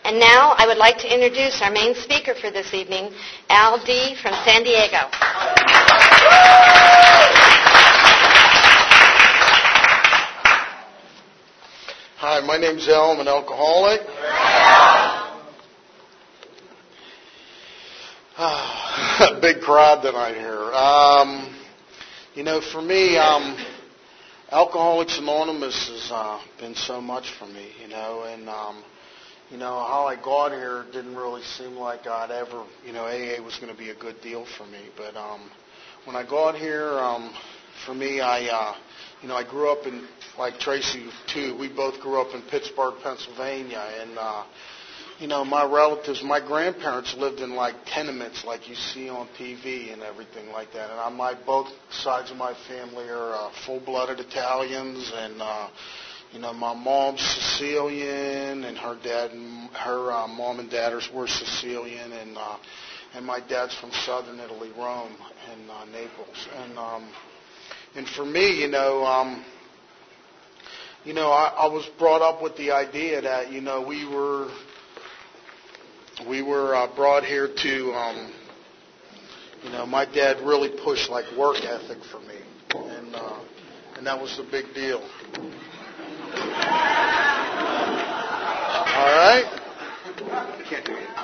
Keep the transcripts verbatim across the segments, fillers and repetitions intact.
And now I would like to introduce our main speaker for this evening, Al D. from San Diego. Hi, my name's Al. I'm an alcoholic. Oh, big crowd tonight here. Um, you know, for me, um, Alcoholics Anonymous has uh, been so much for me, you know, and, um, you know, how I got here didn't really seem like I'd ever, you know, A A was going to be a good deal for me. But um, when I got here, um, for me, I, uh, you know, I grew up in, like Tracy too, we both grew up in Pittsburgh, Pennsylvania, and, uh, you know, my relatives, my grandparents lived in like tenements like you see on T V and everything like that. And I, my both sides of my family are uh, full-blooded Italians, and uh, you know, my mom's Sicilian, and her dad, and her uh, mom and dad were Sicilian, and uh, and my dad's from southern Italy, Rome, and uh, Naples. And um, and for me, you know. Um, You know, I, I was brought up with the idea that, you know, we were we were uh, brought here to, um, you know, my dad really pushed like work ethic for me, and uh, and that was the big deal. All right. Can't do it.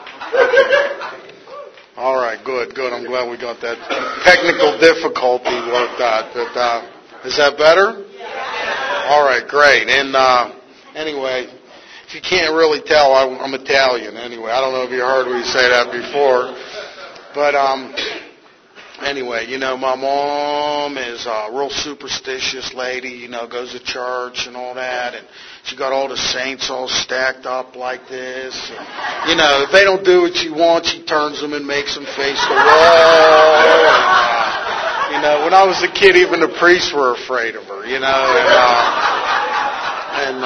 All right. Good. Good. I'm glad we got that technical difficulty worked out. But uh, is that better? All right, great. And uh, anyway, if you can't really tell, I, I'm Italian anyway. I don't know if you heard me say that before. But um, anyway, you know, my mom is a real superstitious lady, you know, goes to church and all that. And she got all the saints all stacked up like this. And, you know, if they don't do what she wants, she turns them and makes them face the wall. And, uh, You know, when I was a kid, even the priests were afraid of her, you know, and, uh, and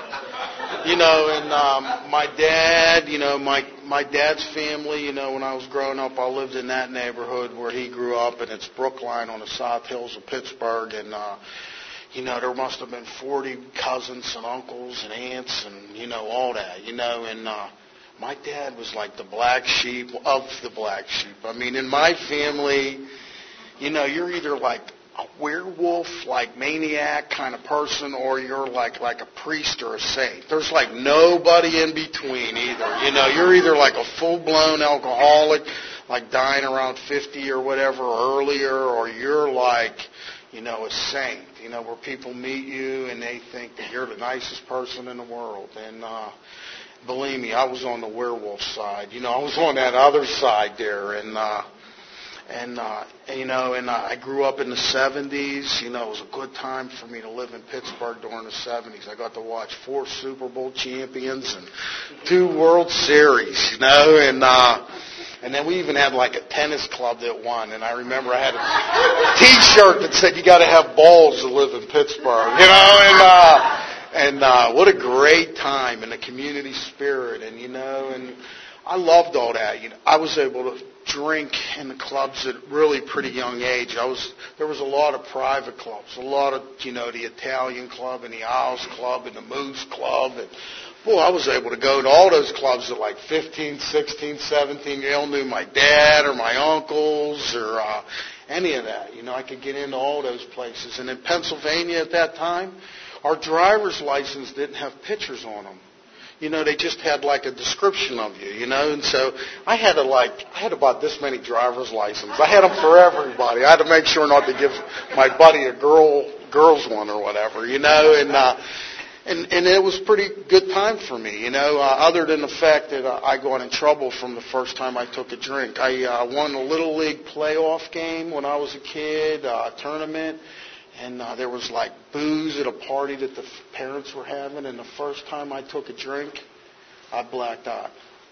uh, you know, and um, my dad, you know, my my dad's family, you know, when I was growing up, I lived in that neighborhood where he grew up, and it's Brookline on the South Hills of Pittsburgh, and, uh, you know, there must have been forty cousins and uncles and aunts and, you know, all that, you know, and uh, my dad was like the black sheep of the black sheep. I mean, in my family, you know, you're either like a werewolf, like maniac kind of person, or you're like like a priest or a saint. There's like nobody in between either. You know, you're either like a full-blown alcoholic, like dying around fifty or whatever or earlier, or you're like, you know, a saint, you know, where people meet you and they think that you're the nicest person in the world. And uh, believe me, I was on the werewolf side. You know, I was on that other side there, and uh, And, uh, you know, and uh, I grew up in the seventies. You know, it was a good time for me to live in Pittsburgh during the seventies. I got to watch four Super Bowl champions and two World Series, you know, and uh, and then we even had like a tennis club that won. And I remember I had a T-shirt that said, "You got to have balls to live in Pittsburgh," you know, and uh, and uh, what a great time, and the community spirit, and, you know, and I loved all that. You know, I was able to drink in the clubs at really pretty young age. I was there was a lot of private clubs, a lot of, you know, the Italian club and the Owls Club and the Moose Club, and boy, I was able to go to all those clubs at like fifteen, sixteen, seventeen. You all knew my dad or my uncles or uh, any of that. You know, I could get into all those places. And in Pennsylvania at that time, our driver's license didn't have pictures on them. You know, they just had like a description of you, you know, and so I had to like, I had about this many driver's licenses. I had them for everybody. I had to make sure not to give my buddy a girl, girl's one or whatever, you know, and, uh, and, and it was a pretty good time for me, you know, uh, other than the fact that uh, I got in trouble from the first time I took a drink. I uh, won a Little League playoff game when I was a kid, uh, tournament. And uh, there was like booze at a party that the parents were having. And the first time I took a drink, I blacked out.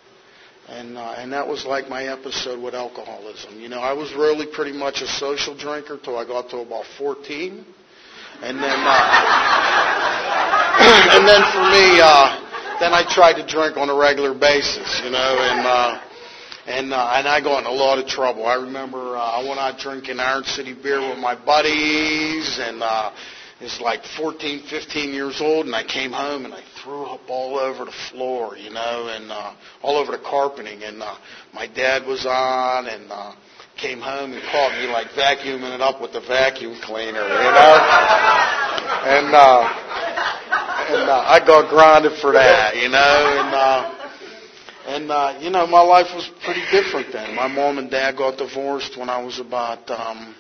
And uh, and that was like my episode with alcoholism. You know, I was really pretty much a social drinker till I got to about fourteen. And then, uh, and then for me, uh, then I tried to drink on a regular basis. You know, and. Uh, And uh, and I got in a lot of trouble. I remember uh, I went out drinking Iron City beer with my buddies, and uh, it was like fourteen, fifteen years old, and I came home and I threw threw up all over the floor, you know, and uh, all over the carpeting. And uh, my dad was on and uh, came home and caught me like vacuuming it up with the vacuum cleaner, you know. And uh, and uh, I got grounded for that, you know. And uh, and uh, you know, my life was pretty different then. My mom and dad got divorced when I was about um,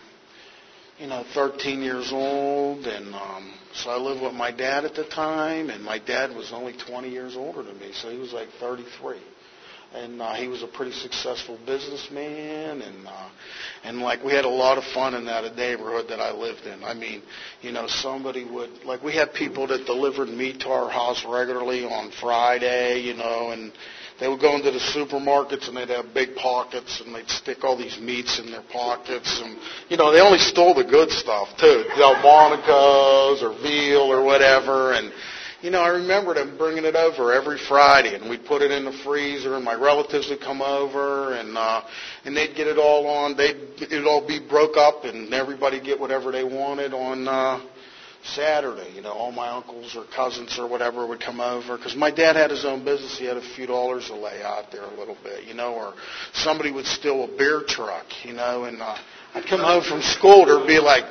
you know thirteen years old, and um, so I lived with my dad at the time. And my dad was only twenty years older than me, so he was like thirty-three. And uh, he was a pretty successful businessman, and uh, and like we had a lot of fun in that neighborhood that I lived in. I mean, you know, somebody would like we had people that delivered meat to our house regularly on Friday, you know, and they would go into the supermarkets and they'd have big pockets and they'd stick all these meats in their pockets, and you know they only stole the good stuff too, Delmonico's or veal or whatever. And you know, I remember them bringing it over every Friday, and we'd put it in the freezer, and my relatives would come over, and uh, and they'd get it all on. They'd it'd all be broke up, and everybody get whatever they wanted on uh, Saturday. You know, all my uncles or cousins or whatever would come over, because my dad had his own business. He had a few dollars to lay out there a little bit, you know, or somebody would steal a beer truck, you know, and uh, I'd come home from school, there'd be like,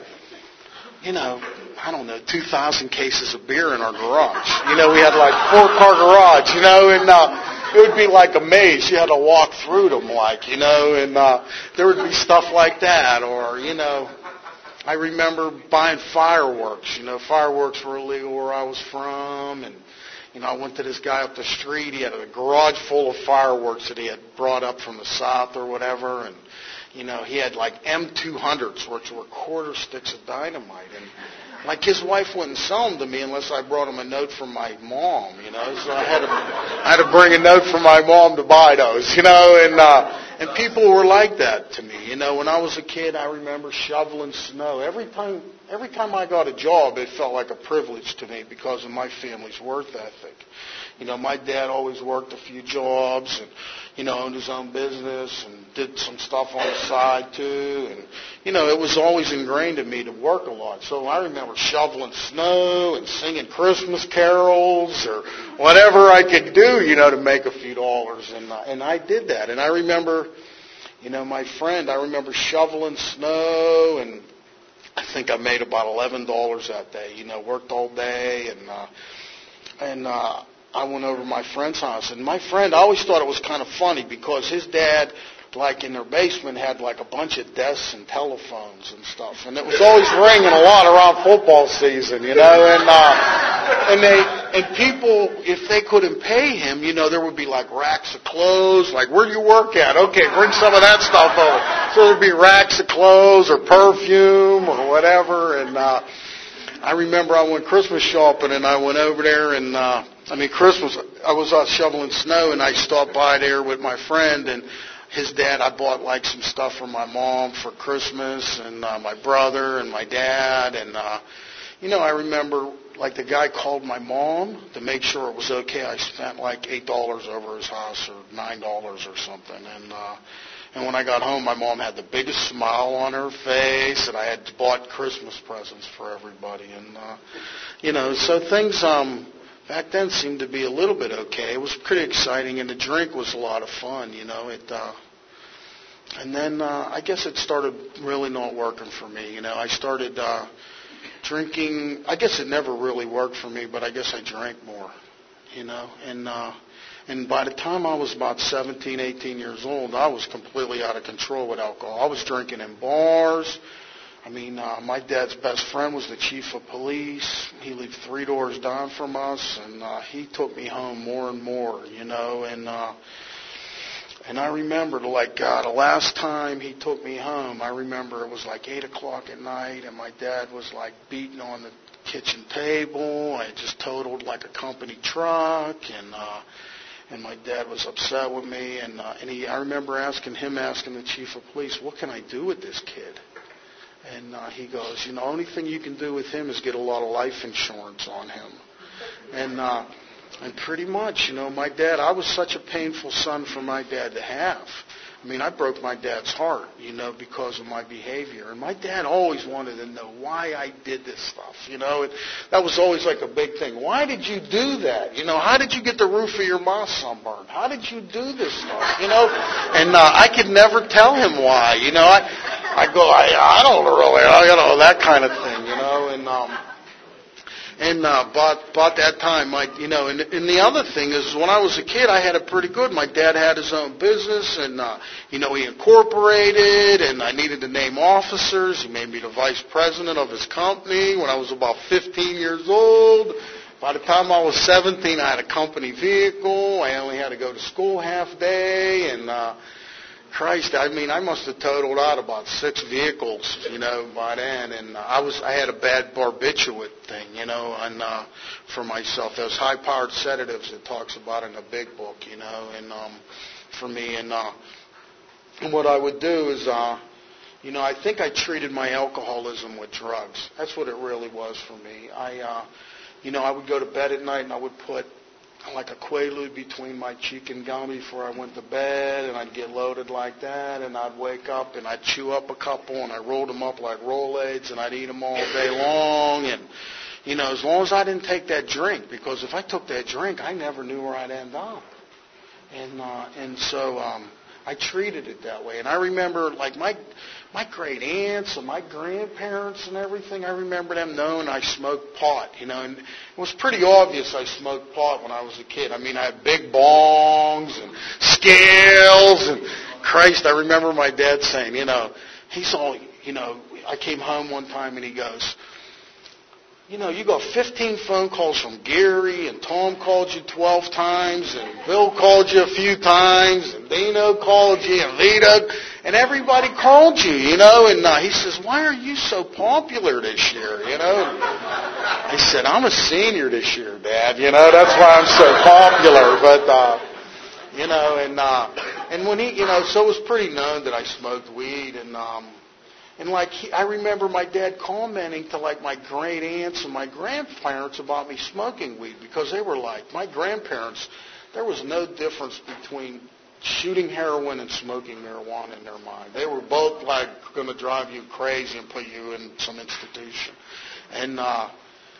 you know, I don't know, two thousand cases of beer in our garage. You know, we had like four-car garage, you know, and uh, it would be like a maze. You had to walk through them like, you know, and uh, there would be stuff like that. Or, you know, I remember buying fireworks. You know, fireworks were illegal where I was from, and, you know, I went to this guy up the street. He had a garage full of fireworks that he had brought up from the south or whatever, and you know, he had like M two hundreds, which were quarter sticks of dynamite. And like his wife wouldn't sell them to me unless I brought him a note from my mom, you know. So I had to, I had to bring a note from my mom to buy those, you know. And uh, and people were like that to me, you know. When I was a kid, I remember shoveling snow. Every time, every time I got a job, it felt like a privilege to me because of my family's work ethic. You know, my dad always worked a few jobs and, you know, owned his own business and did some stuff on the side too. And, you know, it was always ingrained in me to work a lot. So I remember shoveling snow and singing Christmas carols or whatever I could do, you know, to make a few dollars. And, uh, and I did that. And I remember, you know, my friend, I remember shoveling snow, and I think I made about eleven dollars that day. You know, worked all day, and, uh, and, uh, I went over to my friend's house, and my friend, I always thought it was kind of funny because his dad, like in their basement, had like a bunch of desks and telephones and stuff, and it was always ringing a lot around football season, you know, and uh, and they and people, if they couldn't pay him, you know, there would be like racks of clothes, like where do you work at? Okay, bring some of that stuff over. So there'd be racks of clothes or perfume or whatever, and uh, I remember I went Christmas shopping, and I went over there, and uh, I mean, Christmas, I was out shoveling snow, and I stopped by there with my friend, and his dad, I bought like some stuff for my mom for Christmas, and uh, my brother and my dad, and, uh, you know, I remember, like, the guy called my mom to make sure it was okay. I spent like eight dollars over his house, or nine dollars or something, and, uh, and when I got home, my mom had the biggest smile on her face, and I had bought Christmas presents for everybody, and, uh, you know, so things, um, back then seemed to be a little bit okay. It was pretty exciting, and the drink was a lot of fun, you know. It, uh, and then uh, I guess it started really not working for me. You know, I started uh, drinking. I guess it never really worked for me, but I guess I drank more, you know. And uh, and by the time I was about seventeen, eighteen years old, I was completely out of control with alcohol. I was drinking in bars. I mean, uh, my dad's best friend was the chief of police. He lived three doors down from us, and uh, he took me home more and more, you know. And uh, and I remember, like, God, the last time he took me home, I remember it was like eight o'clock at night, and my dad was, like, beating on the kitchen table. I just totaled, like, a company truck, and uh, and my dad was upset with me. And, uh, and he, I remember asking him, asking the chief of police, what can I do with this kid? And uh, he goes, you know, only thing you can do with him is get a lot of life insurance on him. And uh, and pretty much, you know, my dad, I was such a painful son for my dad to have. I mean, I broke my dad's heart, you know, because of my behavior. And my dad always wanted to know why I did this stuff, you know. And that was always like a big thing. Why did you do that? You know, how did you get the roof of your mouth sunburned? How did you do this stuff, you know? And uh, I could never tell him why, you know. I, I go, I, I don't really, you know, that kind of thing, you know. And um, And uh, about, about that time, my, you know, and, and the other thing is when I was a kid, I had it pretty good. My dad had his own business, and, uh, you know, he incorporated, and I needed to name officers. He made me the vice president of his company when I was about fifteen years old. By the time I was seventeen, I had a company vehicle. I only had to go to school half day, and uh, Christ, I mean, I must have totaled out about six vehicles, you know, by then. And uh, I was, I had a bad barbiturate thing, you know, and uh, for myself, those high-powered sedatives it talks about in the big book, you know, and um, for me. And, uh, and what I would do is, uh, you know, I think I treated my alcoholism with drugs. That's what it really was for me. I, uh, you know, I would go to bed at night and I would put like a Quaalude between my cheek and gum before I went to bed, and I'd get loaded like that, and I'd wake up and I'd chew up a couple, and I rolled them up like Rolaids, and I'd eat them all day long, and, you know, as long as I didn't take that drink, because if I took that drink, I never knew where I'd end up. And, uh, and so um, I treated it that way. And I remember, like, my my great aunts and my grandparents and everything, I remember them knowing I smoked pot, you know, and it was pretty obvious I smoked pot when I was a kid. I mean, I had big bongs and scales, and Christ, I remember my dad saying, you know, he's all, you know, I came home one time and he goes, you know, you got fifteen phone calls from Gary, and Tom called you twelve times, and Bill called you a few times, and Dino called you, and Vito, and everybody called you, you know. And uh, he says, why are you so popular this year, you know? I said, I'm a senior this year, Dad, you know, that's why I'm so popular. But, uh, you know, and uh, and when he, you know, so it was pretty known that I smoked weed, and um, And, like, he, I remember my dad commenting to, like, my great aunts and my grandparents about me smoking weed, because they were like, my grandparents, there was no difference between shooting heroin and smoking marijuana in their mind. They were both, like, going to drive you crazy and put you in some institution. And, uh,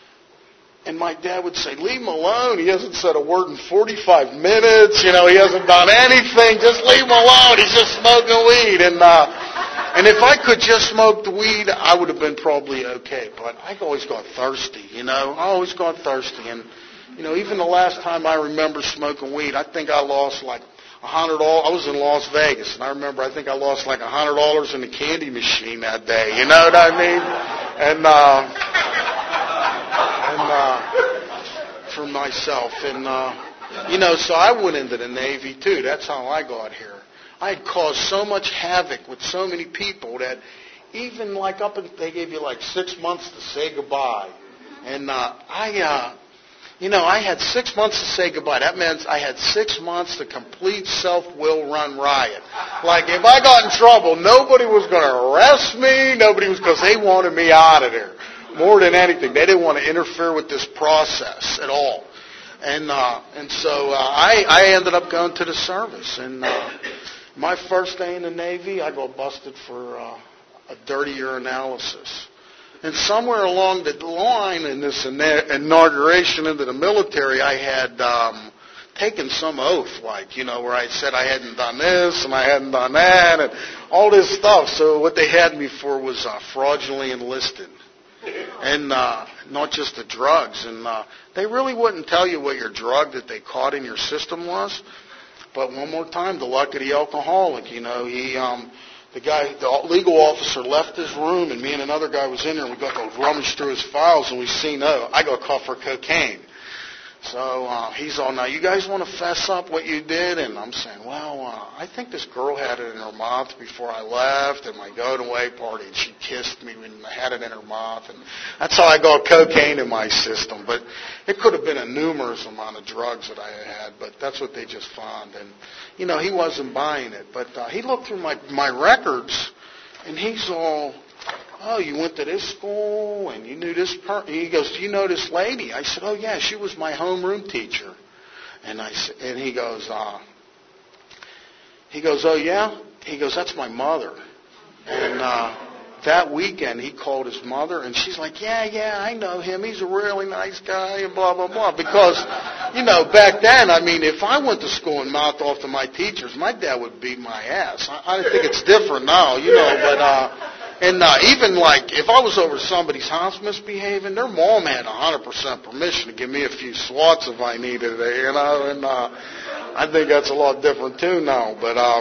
and my dad would say, leave him alone. He hasn't said a word in forty-five minutes. You know, he hasn't done anything. Just leave him alone. He's just smoking weed. And, uh, And if I could just smoke the weed, I would have been probably okay. But I always got thirsty, you know. I always got thirsty. And, you know, even the last time I remember smoking weed, I think I lost like a hundred dollars. I was in Las Vegas, and I remember I think I lost like a hundred dollars in the candy machine that day. You know what I mean? And, uh, and uh, for myself. And, uh, you know, so I went into the Navy, too. That's how I got here. I had caused so much havoc with so many people that even like up in, they gave you like six months to say goodbye. And uh, I, uh, you know, I had six months to say goodbye. That meant I had six months to complete self-will run riot. Like if I got in trouble, nobody was going to arrest me. Nobody was, because they wanted me out of there more than anything. They didn't want to interfere with this process at all. And uh, and so uh, I, I ended up going to the service. And uh, my first day in the Navy, I got busted for uh, a dirty urinalysis. And somewhere along the line in this inauguration into the military, I had um, taken some oath, like, you know, where I said I hadn't done this and I hadn't done that and all this stuff. So what they had me for was uh, fraudulently enlisted. And uh, not just the drugs. And uh, they really wouldn't tell you what your drug that they caught in your system was. But one more time, the luck of the alcoholic, you know, he, um, the guy, the legal officer left his room, and me and another guy was in there, and we got to rummage through his files, and we seen, oh, I got caught for cocaine. So uh, he's all, now, you guys want to fess up what you did? And I'm saying, well, uh, I think this girl had it in her mouth before I left at my going-away party, and she kissed me and had it in her mouth. And that's how I got cocaine in my system. But it could have been a numerous amount of drugs that I had, but that's what they just found. And, you know, he wasn't buying it. But uh, he looked through my, my records, and he's all, oh, you went to this school and you knew this person. He goes, do you know this lady? I said, oh, yeah, she was my homeroom teacher. And I said, and he goes, uh, He goes, oh, yeah? He goes, that's my mother. And uh, that weekend, he called his mother, and she's like, yeah, yeah, I know him. He's a really nice guy, and blah, blah, blah. Because, you know, back then, I mean, if I went to school and mouthed off to my teachers, my dad would beat my ass. I, I think it's different now, you know, but... Uh, And uh, even, like, if I was over somebody's house misbehaving, their mom had one hundred percent permission to give me a few swats if I needed it, you know. And uh, I think that's a lot different, too, now. But, um,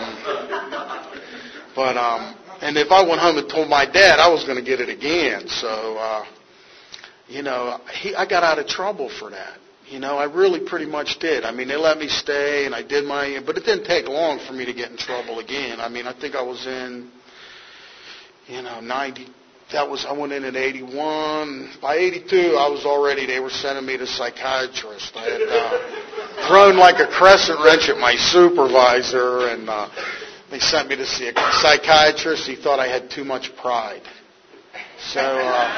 but um, and if I went home and told my dad, I was going to get it again. So, uh, you know, he, I got out of trouble for that. You know, I really pretty much did. I mean, they let me stay, and I did my... But it didn't take long for me to get in trouble again. I mean, I think I was in... You know, ninety, that was, I went in at eighty-one. By eighty-two, I was already, they were sending me to psychiatrist. I had uh, thrown like a crescent wrench at my supervisor, and uh, they sent me to see a psychiatrist. He thought I had too much pride. So uh,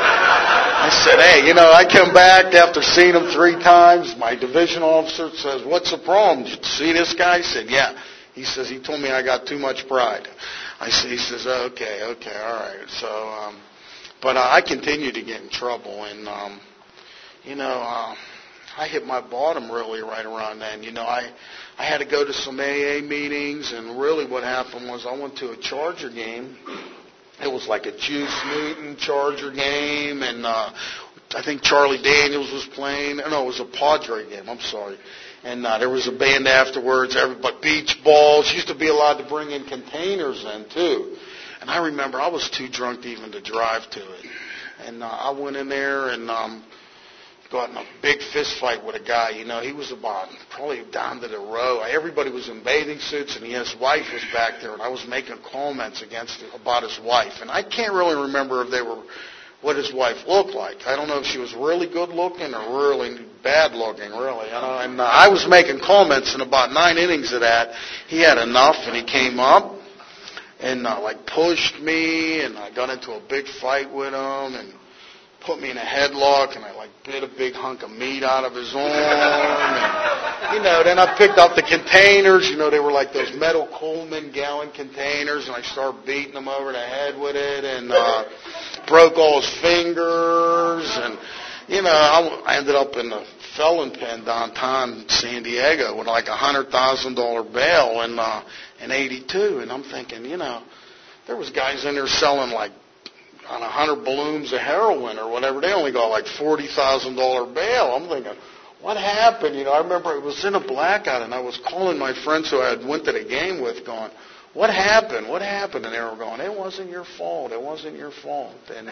I said, hey, you know, I come back after seeing him three times. My division officer says, what's the problem? Did you see this guy? I said, yeah. He says, he told me I got too much pride. I see, he says, oh, okay, okay, all right. So, um, but uh, I continued to get in trouble, and um, you know, uh, I hit my bottom really right around then. You know, I I had to go to some A A meetings, and really what happened was I went to a Charger game. It was like a Juice Newton Charger game, and uh, I think Charlie Daniels was playing. No, it was a Padre game. I'm sorry. And uh, there was a band afterwards, everybody, beach balls. Used to be allowed to bring in containers then, too. And I remember I was too drunk even to drive to it. And uh, I went in there and um, got in a big fist fight with a guy. You know, he was about probably down to the row. Everybody was in bathing suits, and his wife was back there. And I was making comments against about his wife. And I can't really remember if they were... what his wife looked like. I don't know if she was really good looking or really bad looking, really. You know? And uh, I was making comments, and about nine innings of that, he had enough, and he came up and uh, like pushed me, and I got into a big fight with him, and put me in a headlock, and I like bit a big hunk of meat out of his arm. And, you know, then I picked up the containers. You know, they were like those metal Coleman gallon containers, and I started beating him over the head with it, and uh, broke all his fingers. And, you know, I, I ended up in the felon pen downtown San Diego with like a one hundred thousand dollars bail in, uh, in eighty-two. And I'm thinking, you know, there was guys in there selling like on a hundred balloons of heroin or whatever. They only got like forty thousand dollars bail. I'm thinking, what happened? You know, I remember it was in a blackout, and I was calling my friends who I had went to the game with going, what happened? What happened? And they were going, it wasn't your fault. It wasn't your fault. And uh,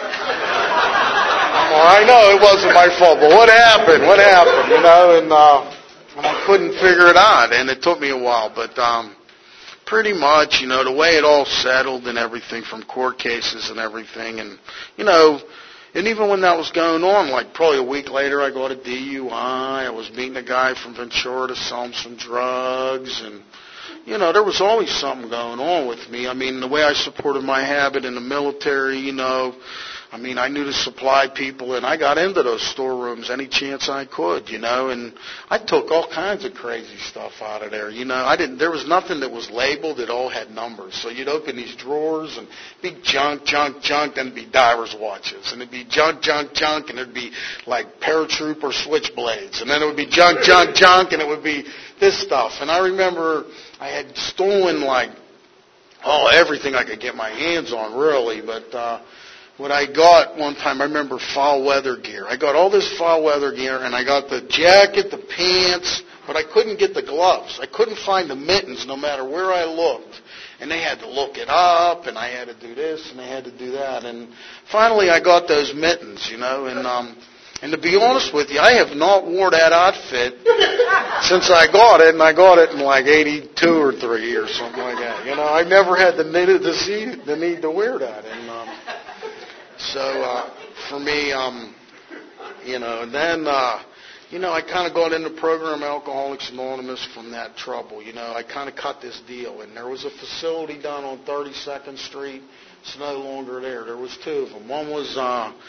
well, I know it wasn't my fault, but what happened? What happened? You know, and, uh, and I couldn't figure it out, and it took me a while. But um, pretty much, you know, the way it all settled and everything from court cases and everything, and, you know, and even when that was going on, like probably a week later, I got a D U I. I was meeting a guy from Ventura to sell him some drugs, and, you know, there was always something going on with me. I mean, the way I supported my habit in the military, you know, I mean, I knew to supply people, and I got into those storerooms any chance I could, you know, and I took all kinds of crazy stuff out of there, you know. I didn't. There was nothing that was labeled. It all had numbers. So you'd open these drawers and be junk, junk, junk, then it'd be diver's watches, and it'd be junk, junk, junk, and it'd be like paratrooper switchblades, and then it would be junk, junk, junk, and it would be this stuff. And I remember I had stolen like oh everything I could get my hands on, really, but. uh What I got one time, I remember foul weather gear. I got all this foul weather gear, and I got the jacket, the pants, but I couldn't get the gloves. I couldn't find the mittens no matter where I looked. And they had to look it up, and I had to do this, and they had to do that. And finally I got those mittens, you know, and um, and to be honest with you, I have not worn that outfit since I got it, and I got it in like eighty-two or three or something like that. You know, I never had the need to see the need to wear that. And um, So uh, for me, um, you know, and then, uh, you know, I kind of got into program Alcoholics Anonymous from that trouble. You know, I kind of cut this deal. And there was a facility down on thirty-second Street. It's no longer there. There was two of them. One was uh,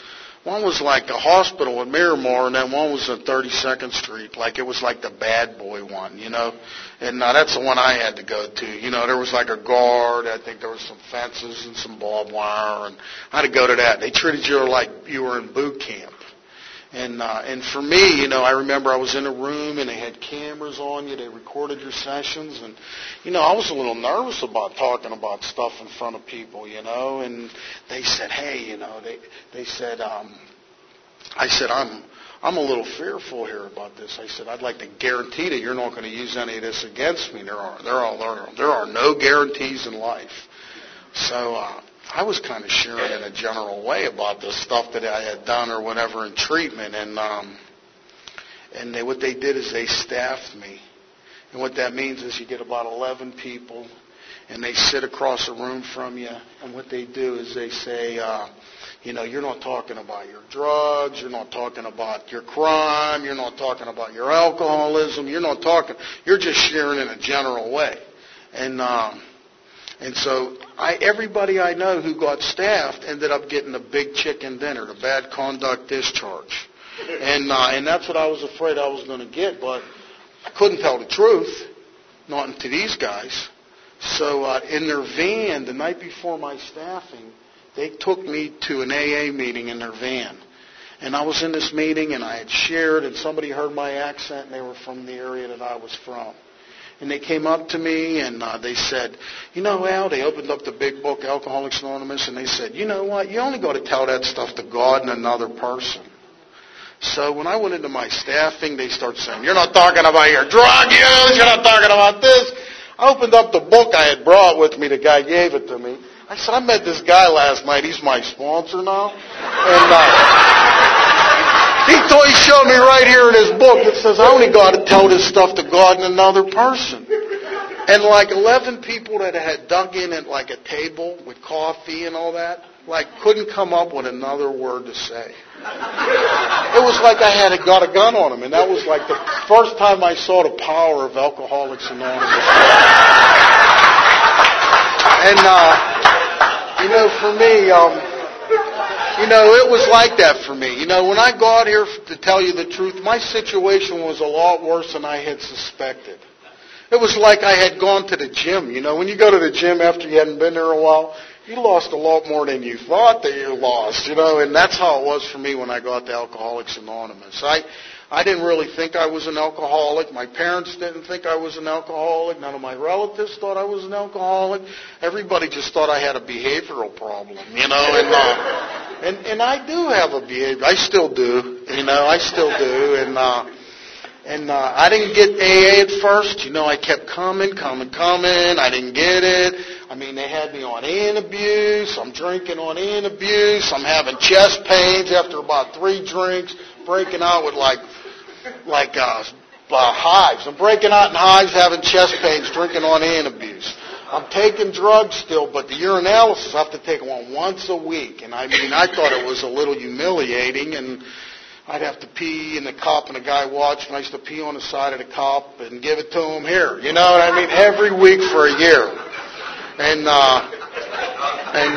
one was like a hospital at Miramar, and then one was on thirty-second Street. Like it was like the bad boy one, you know. And uh, that's the one I had to go to. You know, there was like a guard. I think there was some fences and some barbed wire, and I had to go to that. They treated you like you were in boot camp. And uh, and for me, you know, I remember I was in a room and they had cameras on you. They recorded your sessions, and you know, I was a little nervous about talking about stuff in front of people, you know. And they said, hey, you know, they they said, um, I said, I'm I'm a little fearful here about this. I said, I'd like to guarantee that you're not going to use any of this against me. There are there are there are, there are no guarantees in life. So. Uh, I was kind of sharing in a general way about the stuff that I had done or whatever in treatment, and um, and they, what they did is they staffed me, and what that means is you get about eleven people, and they sit across a room from you, and what they do is they say, uh, you know, you're not talking about your drugs, you're not talking about your crime, you're not talking about your alcoholism, you're not talking, you're just sharing in a general way, and. Um, And so I, everybody I know who got staffed ended up getting a big chicken dinner, the bad conduct discharge. And uh, and that's what I was afraid I was going to get, but I couldn't tell the truth, not to these guys. So uh, in their van, the night before my staffing, they took me to an A A meeting in their van. And I was in this meeting, and I had shared, and somebody heard my accent, and they were from the area that I was from. And they came up to me, and uh, they said, you know, Al, they opened up the big book, Alcoholics Anonymous, and they said, you know what, you only got to tell that stuff to God and another person. So when I went into my staffing, they started saying, you're not talking about your drug use, you're not talking about this. I opened up the book I had brought with me, the guy gave it to me. I said, I met this guy last night, he's my sponsor now. And uh, he, told, he showed me right here in his book, it says, I only got to tell this stuff to God and another person. And like eleven people that had dug in at like a table with coffee and all that, like couldn't come up with another word to say. It was like I had got a gun on them, and that was like the first time I saw the power of Alcoholics Anonymous. And, uh, you know, for me, um, you know, it was like that for me. You know, when I got here, to tell you the truth, my situation was a lot worse than I had suspected. It was like I had gone to the gym. You know, when you go to the gym after you hadn't been there a while, you lost a lot more than you thought that you lost, you know, and that's how it was for me when I got to Alcoholics Anonymous. I I didn't really think I was an alcoholic. My parents didn't think I was an alcoholic. None of my relatives thought I was an alcoholic. Everybody just thought I had a behavioral problem, you know, and uh, and and I do have a behavior. I still do, you know, I still do, and uh, and uh, I didn't get A A at first. You know, I kept coming, coming, coming. I didn't get it. I mean, they had me on An abuse. I'm drinking on An abuse. I'm having chest pains after about three drinks, breaking out with like, like uh, uh, hives. I'm breaking out in hives, having chest pains, drinking on An abuse. I'm taking drugs still, but the urinalysis, I have to take one once a week. And I mean, I thought it was a little humiliating, and I'd have to pee in the cup, and the guy watched, and I used to pee on the side of the cup and give it to him here. You know what I mean? Every week for a year. And, uh, and,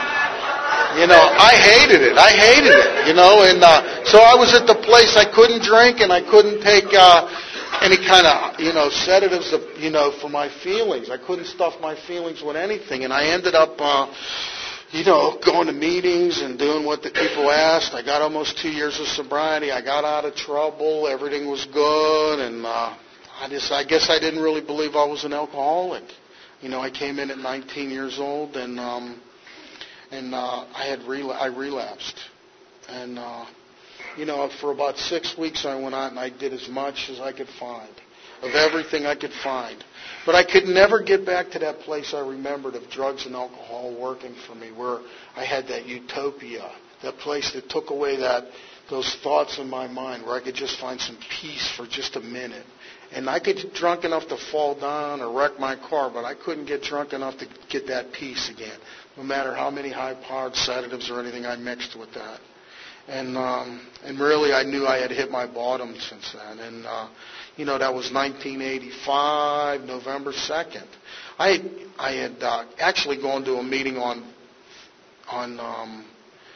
uh, you know, I hated it. I hated it, you know, and, uh, so I was at the place I couldn't drink and I couldn't take, uh, any kind of, you know, sedatives, you know, for my feelings. I couldn't stuff my feelings with anything, and I ended up, uh, you know, going to meetings and doing what the people asked. I got almost two years of sobriety. I got out of trouble. Everything was good, and, uh, I just, I guess I didn't really believe I was an alcoholic. You know, I came in at nineteen years old, and um, and uh, I had rel- I relapsed, and uh, you know, for about six weeks I went out and I did as much as I could find of everything I could find, but I could never get back to that place I remembered of drugs and alcohol working for me, where I had that utopia, that place that took away that those thoughts in my mind, where I could just find some peace for just a minute. And I could get drunk enough to fall down or wreck my car, but I couldn't get drunk enough to get that peace again, no matter how many high-powered sedatives or anything I mixed with that. And um, and really, I knew I had hit my bottom since then. And, uh, you know, that was nineteen eighty-five, November second. I, I had uh, actually gone to a meeting on, on um,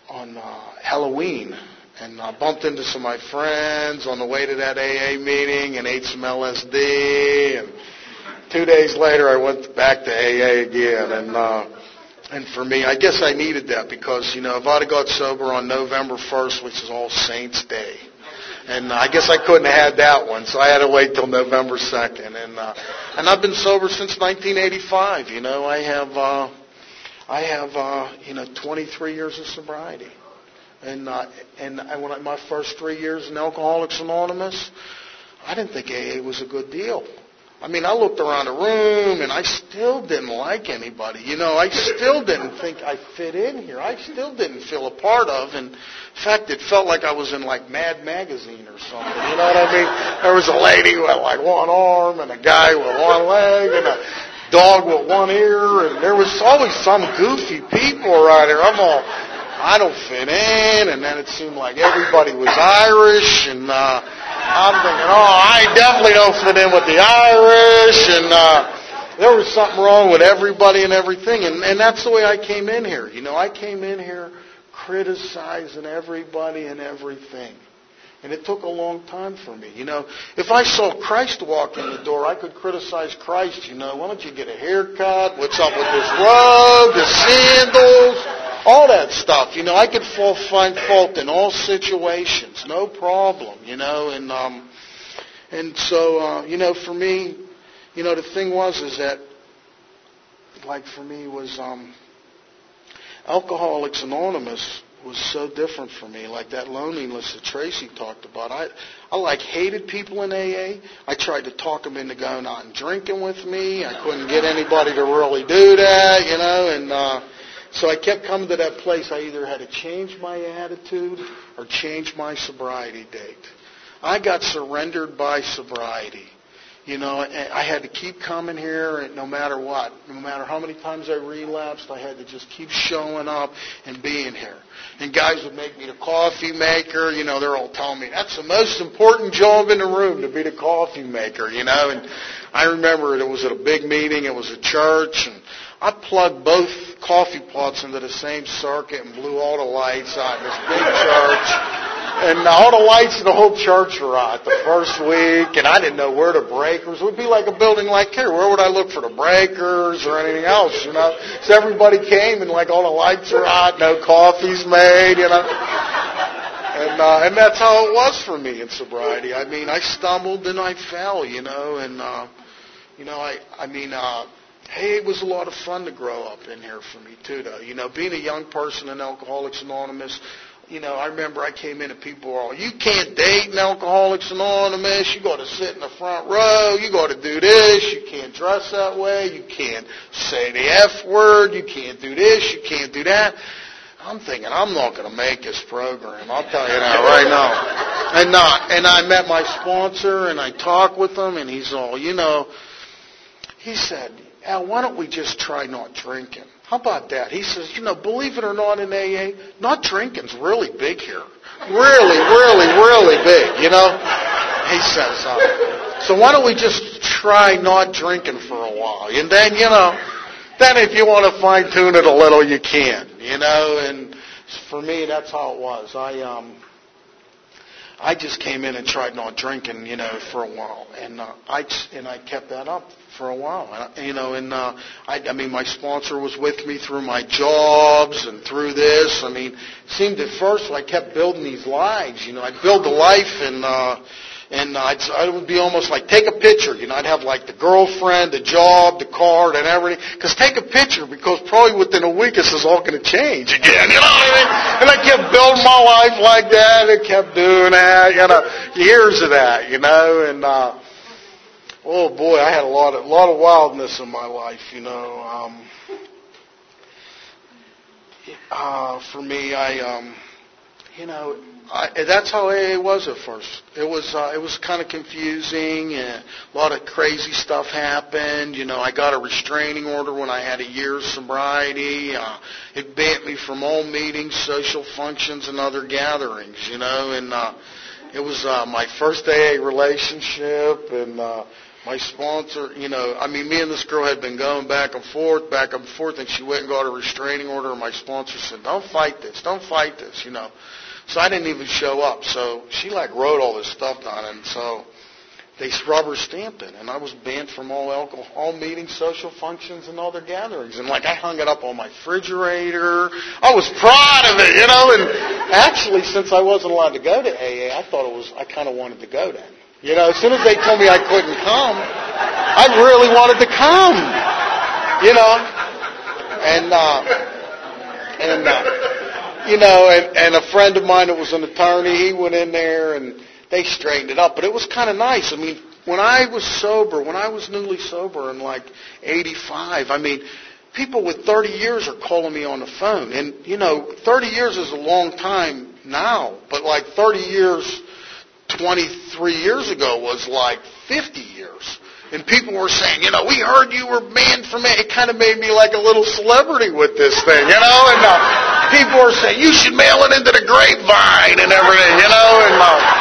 on uh, Halloween. And I bumped into some of my friends on the way to that A A meeting and ate some L S D. And two days later, I went back to A A again. And uh, and for me, I guess I needed that because, you know, if I'd have got sober on November first, which is All Saints Day, and I guess I couldn't have had that one, so I had to wait till November second. And uh, and I've been sober since nineteen eighty-five. You know, I have uh, I have uh, you know twenty-three years of sobriety. And uh, and I, when I, my first three years in Alcoholics Anonymous, I didn't think A A was a good deal. I mean, I looked around the room, and I still didn't like anybody. You know, I still didn't think I fit in here. I still didn't feel a part of. And in fact, it felt like I was in, like, Mad Magazine or something. You know what I mean? There was a lady with, like, one arm and a guy with one leg and a dog with one ear. And there was always some goofy people around here. I'm all, I don't fit in. And then it seemed like everybody was Irish. And uh, I'm thinking, oh, I definitely don't fit in with the Irish. And uh, there was something wrong with everybody and everything. And, and that's the way I came in here. You know, I came in here criticizing everybody and everything. And it took a long time for me. You know, if I saw Christ walk in the door, I could criticize Christ. You know, why don't you get a haircut? What's up with this robe, the sandals, all that stuff. You know, I could fall, find fault in all situations, no problem. You know, and um, and so uh, you know, for me, you know, the thing was is that, like for me, was um, Alcoholics Anonymous was so different for me, like that loneliness that Tracy talked about. I, I like hated people in A A. I tried to talk them into going out and drinking with me. I couldn't get anybody to really do that, you know, and uh, so I kept coming to that place. I either had to change my attitude or change my sobriety date. I got surrendered by sobriety. You know, I had to keep coming here, and no matter what, no matter how many times I relapsed, I had to just keep showing up and being here. And guys would make me the coffee maker. You know, they're all telling me, that's the most important job in the room, to be the coffee maker, you know. And I remember it was at a big meeting. It was a church, and I plugged both coffee pots into the same circuit and blew all the lights out in this big church. And all the lights in the whole church were out the first week, and I didn't know where the breakers would be. Like a building like here. Where would I look for the breakers or anything else, you know? So everybody came, and like all the lights are out, no coffee's made, you know. And uh, and that's how it was for me in sobriety. I mean, I stumbled and I fell, you know, and uh, you know, I I mean. Uh, Hey, it was a lot of fun to grow up in here for me, too, though. You know, being a young person in Alcoholics Anonymous, you know, I remember I came in and people were all, you can't date in Alcoholics Anonymous, you got to sit in the front row, you got to do this, you can't dress that way, you can't say the F word, you can't do this, you can't do that. I'm thinking, I'm not going to make this program. I'll tell you that right now. And, uh, and I met my sponsor, and I talked with him, and he's all, you know, he said, Al, why don't we just try not drinking? How about that? He says, you know, believe it or not in A A, not drinking's really big here. Really, really, really big, you know? He says, uh, so why don't we just try not drinking for a while? And then, you know, then if you want to fine-tune it a little, you can, you know? And for me, that's how it was. I, um... I just came in and tried not drinking, you know, for a while, and uh, I and I kept that up for a while, and, you know. And uh, I, I mean, my sponsor was with me through my jobs and through this. I mean, it seemed at first like I kept building these lives, you know. I'd build a life, and uh, and I'd, I would be almost like take a picture, you know. I'd have like the girlfriend, the job, the card, and everything. Because take a picture, because probably within a week this is all going to change again, you know what I mean? And I kept building my life like that, and kept doing that, you know, years of that, you know. And uh, oh boy, I had a lot of a lot of wildness in my life, you know. Um, uh, for me, I, um, you know. I, that's how A A was at first. It was uh, it was kind of confusing, and a lot of crazy stuff happened. You know, I got a restraining order when I had a year's sobriety. Uh, it banned me from all meetings, social functions, and other gatherings. You know, and uh, it was uh, my first A A relationship, and uh, My sponsor, you know, I mean, me and this girl had been going back and forth, back and forth, and she went and got a restraining order, and my sponsor said, don't fight this, don't fight this, you know. So I didn't even show up. So she, like, wrote all this stuff down, and so they rubber stamped it, and I was banned from all alcohol meetings, social functions, and other gatherings. And, like, I hung it up on my refrigerator. I was proud of it, you know. And actually, since I wasn't allowed to go to A A, I thought it was, I kind of wanted to go then. You know, as soon as they told me I couldn't come, I really wanted to come, you know. And, uh, and uh, you know, and, and a friend of mine that was an attorney, he went in there and they straightened it up. But it was kind of nice. I mean, when I was sober, when I was newly sober in like eighty-five, I mean, people with thirty years are calling me on the phone. And, you know, thirty years is a long time now, but like thirty years twenty-three years ago was like fifty years. And people were saying, you know, we heard you were banned from it. It kind of made me like a little celebrity with this thing, you know. And uh, people were saying, you should mail it into the grapevine and everything, you know. And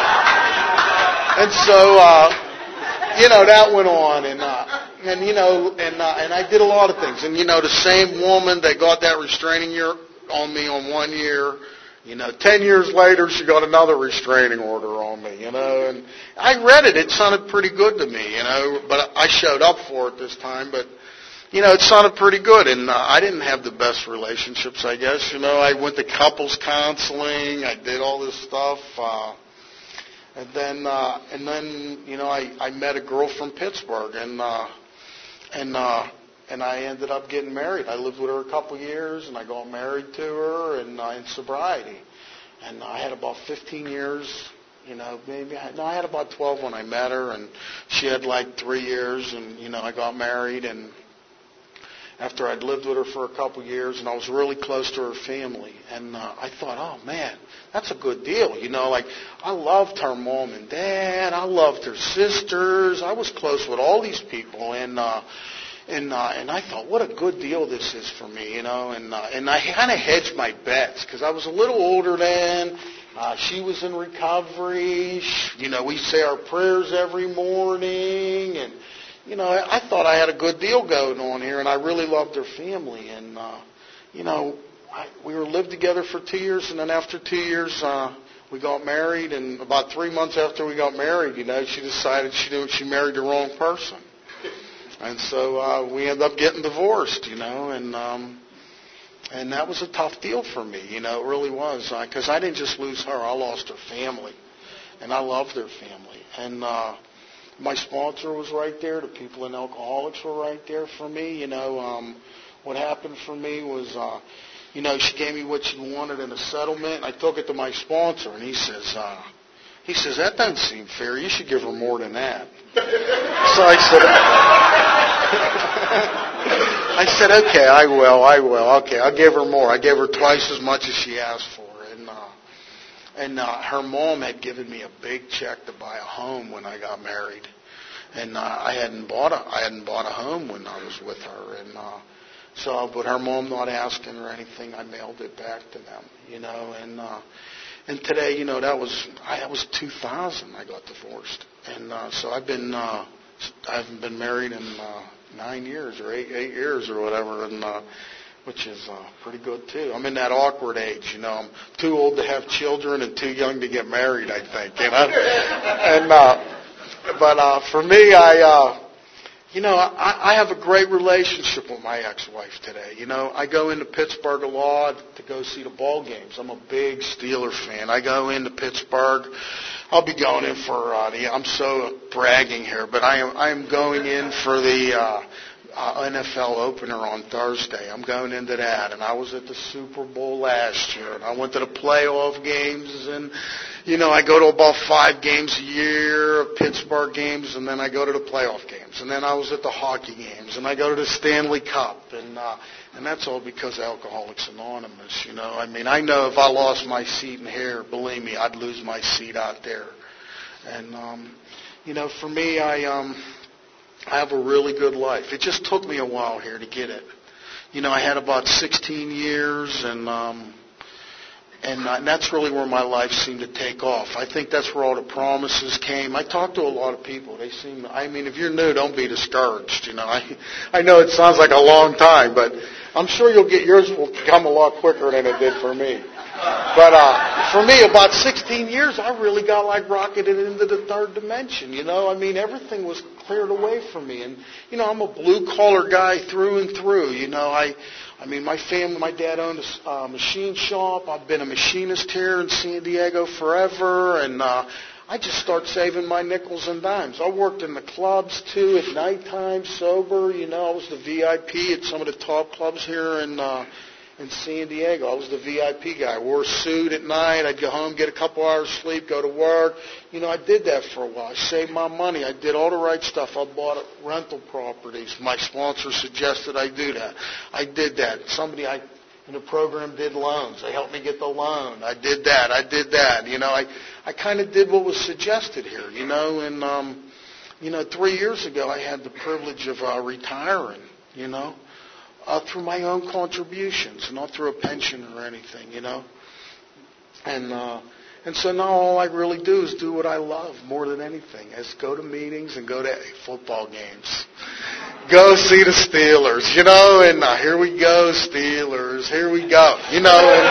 uh, and so, uh, you know, that went on. And, uh, and you know, and uh, and I did a lot of things. And, you know, the same woman that got that restraining year on me on one year, you know, ten years later, she got another restraining order on me, you know, and I read it. It sounded pretty good to me, you know, but I showed up for it this time, but, you know, it sounded pretty good, and uh, I didn't have the best relationships, I guess, you know. I went to couples counseling. I did all this stuff, uh, and then, uh, and then, you know, I, I met a girl from Pittsburgh, and, uh, and, uh, And I ended up getting married. I lived with her a couple of years, and I got married to her and uh, in sobriety. And I had about fifteen years, you know, maybe. I, no, I had about twelve when I met her, and she had like three years, and, you know, I got married. And after I'd lived with her for a couple of years, and I was really close to her family, and uh, I thought, oh, man, that's a good deal. You know, like, I loved her mom and dad. I loved her sisters. I was close with all these people, and uh And uh, and I thought, what a good deal this is for me, you know. And uh, and I kind of hedged my bets because I was a little older then. Uh, she was in recovery. She, you know, we say our prayers every morning, and you know, I, I thought I had a good deal going on here, and I really loved her family. And uh, you know, I, we were lived together for two years, and then after two years, uh, we got married. And about three months after we got married, you know, she decided she knew she married the wrong person. And so uh, we ended up getting divorced, you know, and um, and that was a tough deal for me, you know, it really was, because uh, I didn't just lose her, I lost her family, and I loved her family. And uh, my sponsor was right there, the people in Alcoholics were right there for me, you know. Um, what happened for me was, uh, you know, she gave me what she wanted in a settlement. I took it to my sponsor, and he says, uh, he says, that doesn't seem fair, you should give her more than that. So I said, I said, okay, I will, I will. Okay, I'll give her more. I gave her twice as much as she asked for. And uh, and uh, her mom had given me a big check to buy a home when I got married. And uh, I hadn't bought a I hadn't bought a home when I was with her. And uh, so, but her mom not asking or anything, I mailed it back to them, you know. And uh, and today, you know, that was I that was two thousand. I got divorced. And uh, so I've been, uh, I haven't been married in uh, nine years or eight, eight years or whatever, and uh, which is uh, pretty good too. I'm in that awkward age, you know. I'm too old to have children and too young to get married, I think, you know. And uh, but uh, for me, I, uh, you know, I, I have a great relationship with my ex-wife today. You know, I go into Pittsburgh a lot to go see the ball games. I'm a big Steeler fan. I go into Pittsburgh. I'll be going in for uh, the. I'm so bragging here, but I am. I am going in for the uh, uh, N F L opener on Thursday. I'm going into that, and I was at the Super Bowl last year, and I went to the playoff games, and you know, I go to about five games a year, Pittsburgh games, and then I go to the playoff games, and then I was at the hockey games, and I go to the Stanley Cup, and. Uh, And that's all because of Alcoholics Anonymous, you know. I mean, I know if I lost my seat in here, believe me, I'd lose my seat out there. And, um, you know, for me, I um, I have a really good life. It just took me a while here to get it. You know, I had about sixteen years, and um, and, uh, and that's really where my life seemed to take off. I think that's where all the promises came. I talked to a lot of people. They seem, I mean, if you're new, don't be discouraged. You know, I, I know it sounds like a long time, but I'm sure you'll get yours will come a lot quicker than it did for me. But uh, for me, about sixteen years, I really got like rocketed into the third dimension. You know, I mean, everything was cleared away from me, and you know, I'm a blue collar guy through and through. You know, I. I mean, my family, my dad owned a uh, machine shop. I've been a machinist here in San Diego forever, and uh, I just started saving my nickels and dimes. I worked in the clubs, too, at nighttime, sober. You know, I was the V I P at some of the top clubs here in uh, in San Diego. I was the V I P guy. I wore a suit at night. I'd go home, get a couple hours sleep, go to work. You know, I did that for a while. I saved my money. I did all the right stuff. I bought rental properties. My sponsor suggested I do that. I did that. Somebody I in the program did loans. They helped me get the loan. I did that. I did that. You know, I, I kind of did what was suggested here, you know. And, um, you know, three years ago I had the privilege of uh, retiring, you know. Uh, through my own contributions, not through a pension or anything, you know. And uh, and so now all I really do is do what I love more than anything, is go to meetings and go to football games. Go see the Steelers, you know, and uh, here we go, Steelers, here we go, you know. And,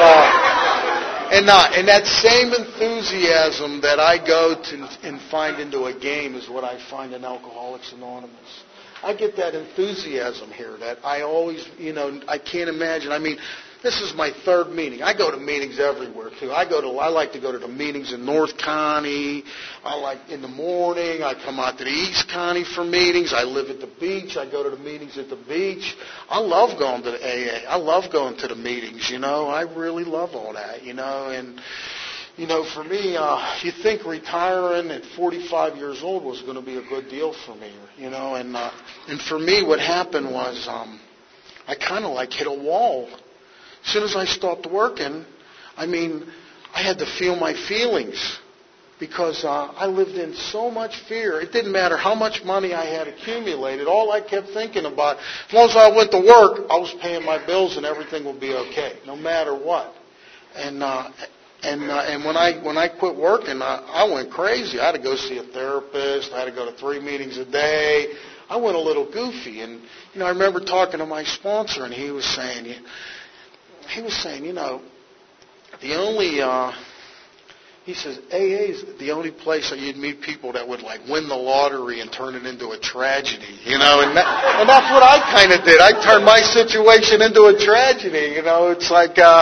uh, and, uh, and that same enthusiasm that I go to and find into a game is what I find in Alcoholics Anonymous. I get that enthusiasm here that I always, you know, I can't imagine. I mean, this is my third meeting. I go to meetings everywhere, too. I go to, I like to go to the meetings in North County. I like in the morning. I come out to the East County for meetings. I live at the beach. I go to the meetings at the beach. I love going to the A A. I love going to the meetings, you know. I really love all that, you know, and... You know, for me, uh, you think retiring at forty-five years old was going to be a good deal for me, you know, and uh, and for me what happened was um, I kind of like hit a wall. As soon as I stopped working, I mean, I had to feel my feelings because uh, I lived in so much fear. It didn't matter how much money I had accumulated. All I kept thinking about, as long as I went to work, I was paying my bills and everything would be okay, no matter what. And uh, And uh, and when I when I quit working, I, I went crazy. I had to go see a therapist. I had to go to three meetings a day. I went a little goofy. And you know, I remember talking to my sponsor, and he was saying, he was saying, you know, the only uh, he says A A is the only place that you'd meet people that would like win the lottery and turn it into a tragedy, you know. And that, and that's what I kind of did. I turned my situation into a tragedy. You know, it's like. Uh,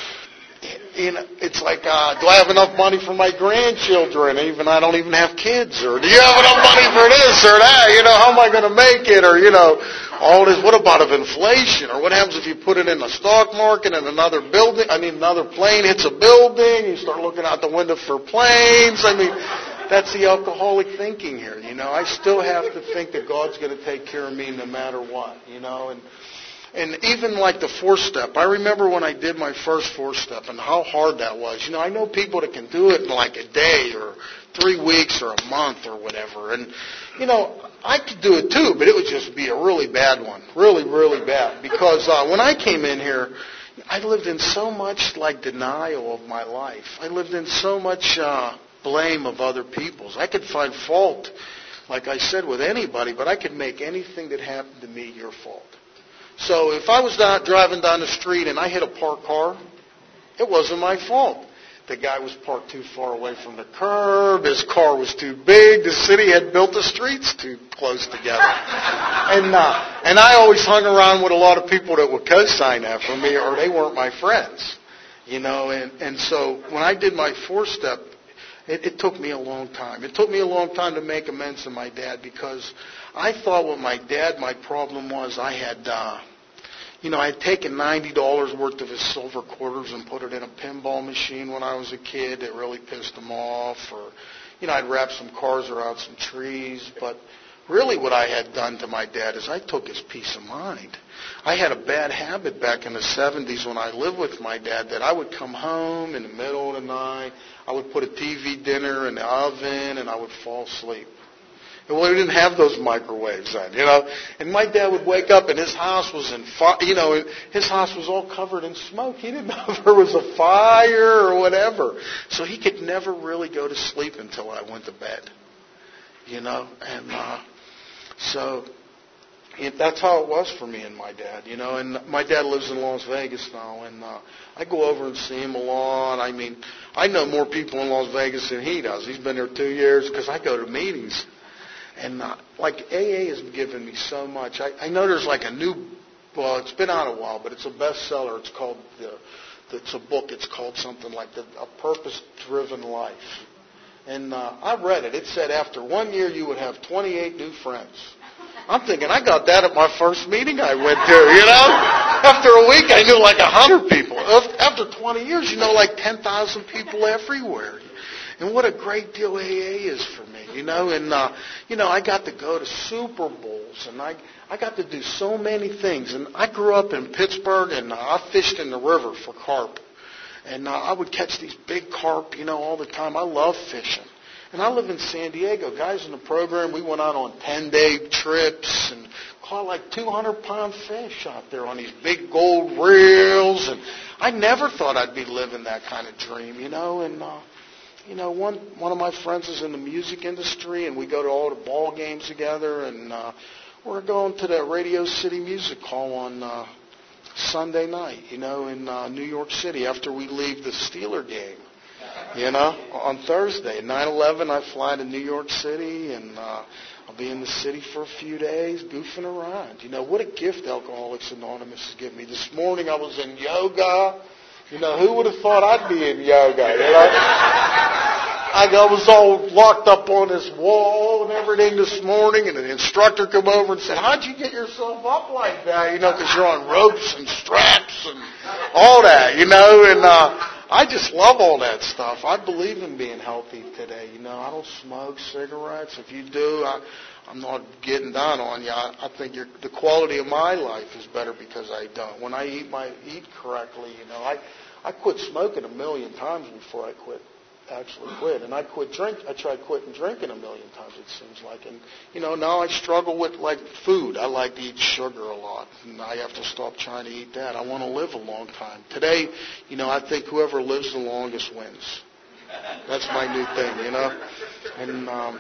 You know, it's like, uh, do I have enough money for my grandchildren? Even I don't even have kids. Or do you have enough money for this or that? You know, how am I going to make it? Or, you know, all this. What about of inflation? Or what happens if you put it in the stock market and another building, I mean, another plane hits a building, you start looking out the window for planes. I mean, that's the alcoholic thinking here, you know. I still have to think that God's going to take care of me no matter what, you know. And And even like the four-step, I remember when I did my first four-step and how hard that was. You know, I know people that can do it in like a day or three weeks or a month or whatever. And, you know, I could do it too, but it would just be a really bad one. Really, really bad. Because uh, when I came in here, I lived in so much like denial of my life. I lived in so much uh, blame of other people's. I could find fault, like I said, with anybody, but I could make anything that happened to me your fault. So if I was down, driving down the street and I hit a parked car, it wasn't my fault. The guy was parked too far away from the curb. His car was too big. The city had built the streets too close together. And uh, and I always hung around with a lot of people that would co-sign that for me, or they weren't my friends. You know, and, and so when I did my four-step, it, it took me a long time. It took me a long time to make amends to my dad because I thought with my dad, my problem was I had, uh, you know, I had taken ninety dollars worth of his silver quarters and put it in a pinball machine when I was a kid. It really pissed him off. Or, you know, I'd wrap some cars around some trees. But really what I had done to my dad is I took his peace of mind. I had a bad habit back in the seventies when I lived with my dad that I would come home in the middle of the night. I would put a T V dinner in the oven and I would fall asleep. And we didn't have those microwaves then, you know. And my dad would wake up and his house was in fire, you know, his house was all covered in smoke. He didn't know if there was a fire or whatever. So he could never really go to sleep until I went to bed, you know. And uh, so it, that's how it was for me and my dad, you know. And my dad lives in Las Vegas now, and uh, I go over and see him a lot. I mean, I know more people in Las Vegas than he does. He's been there two years because I go to meetings. And uh, like A A has given me so much. I, I know there's like a new, well, it's been out a while, but it's a bestseller. It's called, the, it's a book. It's called something like the, A Purpose-Driven Life. And uh, I read it. It said after one year you would have twenty-eight new friends. I'm thinking I got that at my first meeting I went to, you know. After a week I knew like one hundred people. After twenty years you know like ten thousand people everywhere. And what a great deal A A is for me, you know. And, uh, you know, I got to go to Super Bowls, and I I got to do so many things. And I grew up in Pittsburgh, and uh, I fished in the river for carp. And uh, I would catch these big carp, you know, all the time. I love fishing. And I live in San Diego. Guys in the program, we went out on ten-day trips and caught like two hundred pound fish out there on these big gold reels. And I never thought I'd be living that kind of dream, you know. And... Uh, You know, one one of my friends is in the music industry, and we go to all the ball games together, and uh, we're going to that Radio City Music Hall on uh, Sunday night, you know, in uh, New York City after we leave the Steeler game, you know, on Thursday. nine eleven, I fly to New York City, and uh, I'll be in the city for a few days goofing around. You know, what a gift Alcoholics Anonymous has given me. This morning I was in yoga. You know, who would have thought I'd be in yoga, you know? I was all locked up on this wall and everything this morning, and the instructor came over and said, how'd you get yourself up like that? You know, because you're on ropes and straps and all that, you know, and uh, I just love all that stuff. I believe in being healthy today, you know. I don't smoke cigarettes. If you do, I, I'm not getting down on you. I, I think you're, the quality of my life is better because I don't. When I eat my eat correctly, you know, I, I quit smoking a million times before I quit. actually quit. And I quit drink. I tried quitting drinking a million times, it seems like. And, you know, now I struggle with, like, food. I like to eat sugar a lot, and I have to stop trying to eat that. I want to live a long time. Today, you know, I think whoever lives the longest wins. That's my new thing, you know. And, um,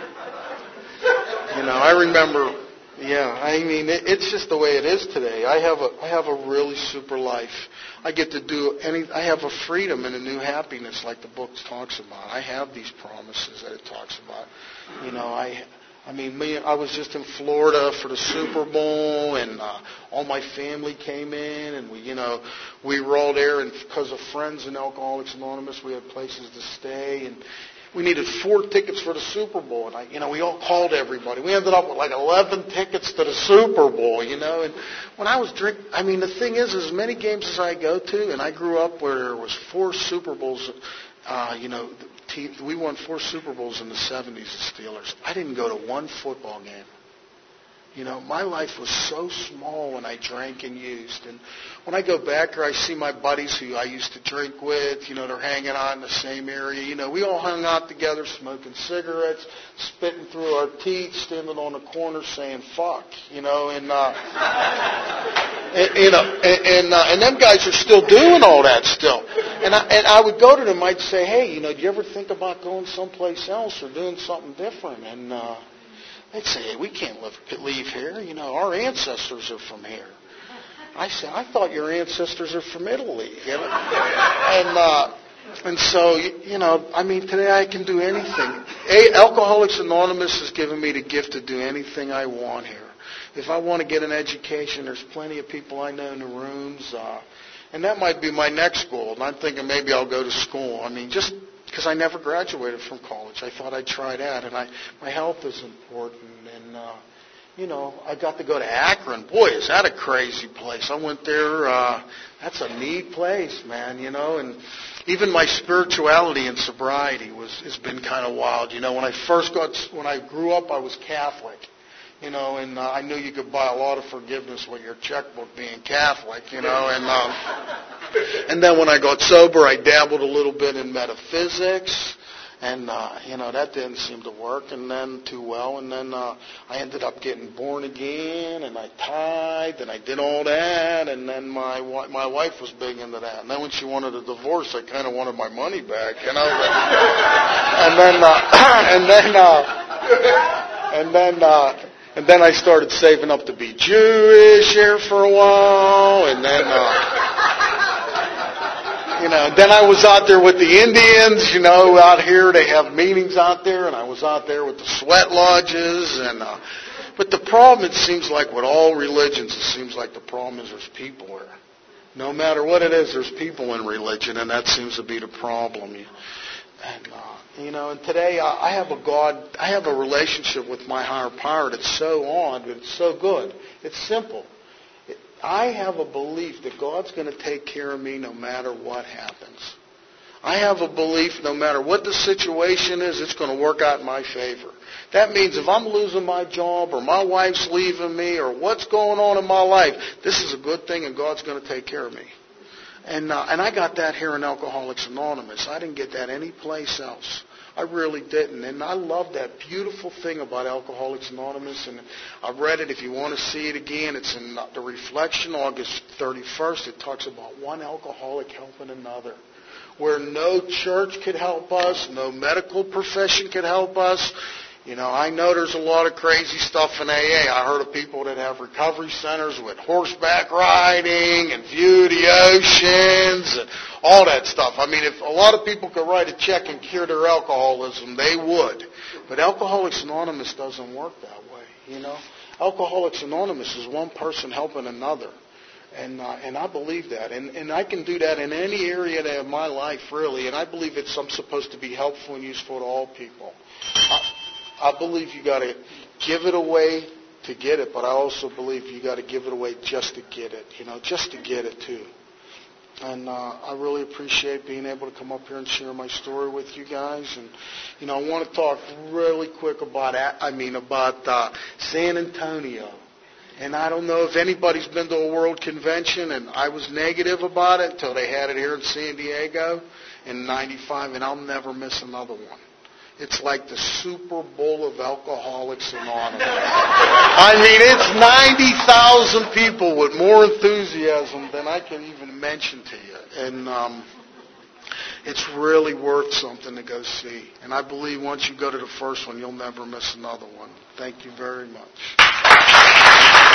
you know, I remember... Yeah, I mean, it, it's just the way it is today. I have a, I have a really super life. I get to do any, I have a freedom and a new happiness like the book talks about. I have these promises that it talks about. You know, I, I mean, me, I was just in Florida for the Super Bowl, and uh, all my family came in, and we, you know, we were all there, and because of friends in Alcoholics Anonymous, we had places to stay, and we needed four tickets for the Super Bowl, and I, you know, we all called everybody. We ended up with like eleven tickets to the Super Bowl, you know. And when I was drink, I mean, the thing is, as many games as I go to, and I grew up where there was four Super Bowls. Uh, you know, we won four Super Bowls in the seventies, the Steelers. I didn't go to one football game. You know, my life was so small when I drank and used. And when I go back there, I see my buddies who I used to drink with. You know, they're hanging out in the same area. You know, we all hung out together smoking cigarettes, spitting through our teeth, standing on the corner saying, fuck, you know. And, uh, and you know, and, and, uh, and them guys are still doing all that still. And I, and I would go to them, I'd say, hey, you know, do you ever think about going someplace else or doing something different? And, uh, they'd say, hey, we can't live, leave here. You know, our ancestors are from here. I said, I thought your ancestors are from Italy. You know? And uh, and so, you know, I mean, today I can do anything. A, Alcoholics Anonymous has given me the gift to do anything I want here. If I want to get an education, there's plenty of people I know in the rooms. Uh, and that might be my next goal. And I'm thinking maybe I'll go to school. I mean, just... because I never graduated from college. I thought I'd try that, and I my health is important. And, uh, you know, I got to go to Akron. Boy, is that a crazy place. I went there. Uh, that's a neat place, man, you know. And even my spirituality and sobriety was has been kind of wild. You know, when I first got, when I grew up, I was Catholic. You know, and uh, I knew you could buy a lot of forgiveness with your checkbook being Catholic, you know. And um, and then when I got sober, I dabbled a little bit in metaphysics. And, uh, you know, that didn't seem to work and then too well. And then uh, I ended up getting born again, and I tithed, and I did all that. And then my my wife was big into that. And then when she wanted a divorce, I kind of wanted my money back, you know. and then, uh, and then, uh, and then, uh, and then I started saving up to be Jewish here for a while, and then. Uh, You know, then I was out there with the Indians, you know, out here they have meetings out there, and I was out there with the sweat lodges, and uh, but the problem, it seems like with all religions, it seems like the problem is there's people there. No matter what it is, there's people in religion, and that seems to be the problem. And uh, you know, and today I, I have a God, I have a relationship with my higher power that's so odd, but it's so good. It's simple. I have a belief that God's going to take care of me no matter what happens. I have a belief no matter what the situation is, it's going to work out in my favor. That means if I'm losing my job or my wife's leaving me or what's going on in my life, this is a good thing and God's going to take care of me. And uh, and I got that here in Alcoholics Anonymous. I didn't get that anyplace else. I really didn't. And I love that beautiful thing about Alcoholics Anonymous. And I've read it. If you want to see it again, it's in The Reflection, August thirty-first. It talks about one alcoholic helping another. Where no church could help us, no medical profession could help us. You know, I know there's a lot of crazy stuff in A A. I heard of people that have recovery centers with horseback riding and view the oceans and all that stuff. I mean, if a lot of people could write a check and cure their alcoholism, they would. But Alcoholics Anonymous doesn't work that way, you know. Alcoholics Anonymous is one person helping another. And uh, and I believe that. And, and I can do that in any area of my life, really. And I believe it's I'm supposed to be helpful and useful to all people. I, I believe you got to give it away to get it, but I also believe you got to give it away just to get it, you know, just to get it too. And uh, I really appreciate being able to come up here and share my story with you guys. And you know, I want to talk really quick about I mean about uh, San Antonio. And I don't know if anybody's been to a World Convention, and I was negative about it until they had it here in San Diego in ninety-five, and I'll never miss another one. It's like the Super Bowl of Alcoholics Anonymous. I mean, it's ninety thousand people with more enthusiasm than I can even mention to you. And um, it's really worth something to go see. And I believe once you go to the first one, you'll never miss another one. Thank you very much.